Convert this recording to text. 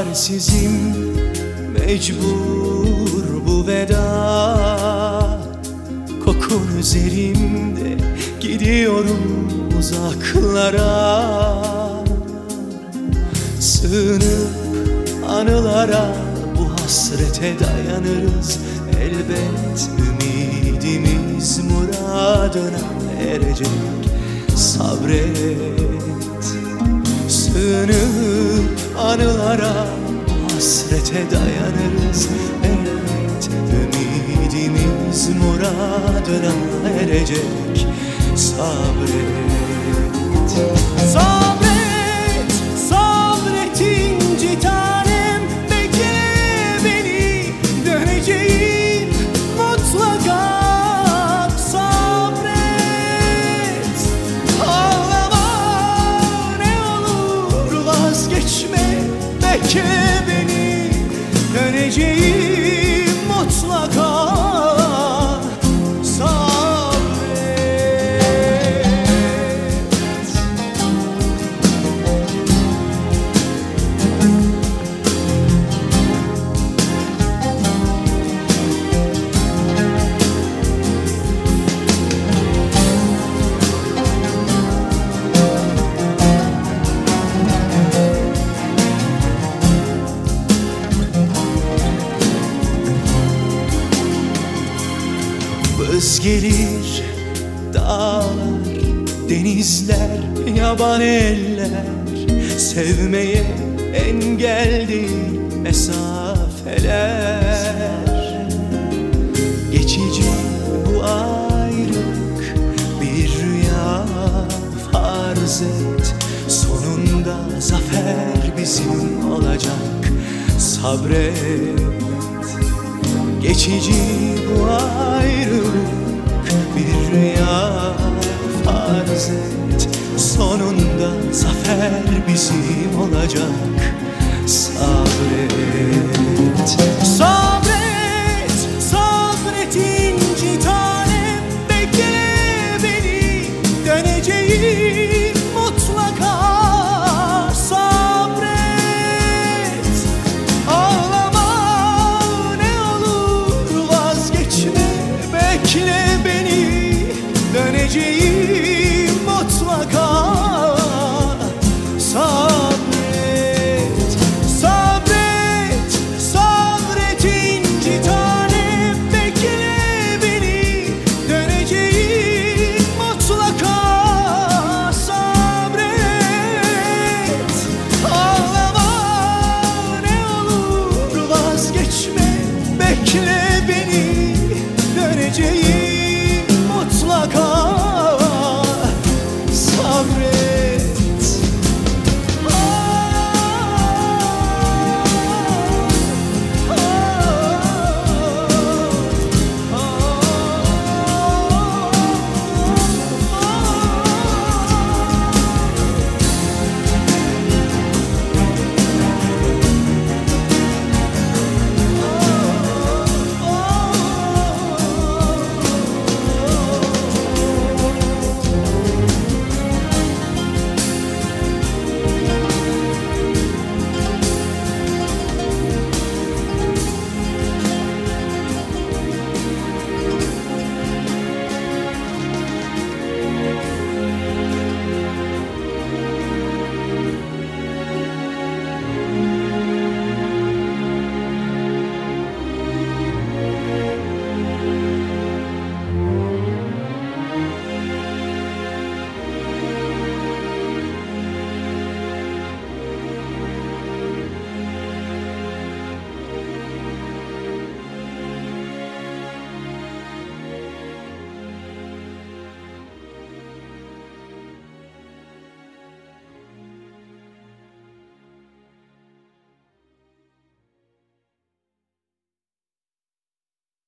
çaresizim, mecbur bu veda. Kokun üzerimde, gidiyorum uzaklara. Sığınıp anılara, bu hasrete dayanırız elbet. Ümidimiz muradına erecek, sabret. Sığınıp anılara, bu hasrete dayanırız elbet. Ümidimiz muradına erecek, sabret. Sabret, sabret inci tanem, bekle beni, döneceğim mutlaka. Sabret, ağlama ne olur, vazgeçme, bekle beni, döneceğim mutlaka. Vız gelir dağlar, denizler, yaban eller. Sevmeye engel değil mesafeler. Geçici bu ayrılık, bir rüya farz et. Sonunda zafer bizim olacak, sabret. Geçici bu ayrılık, bir rüya farz et. Sonunda zafer bizim olacak, sabret.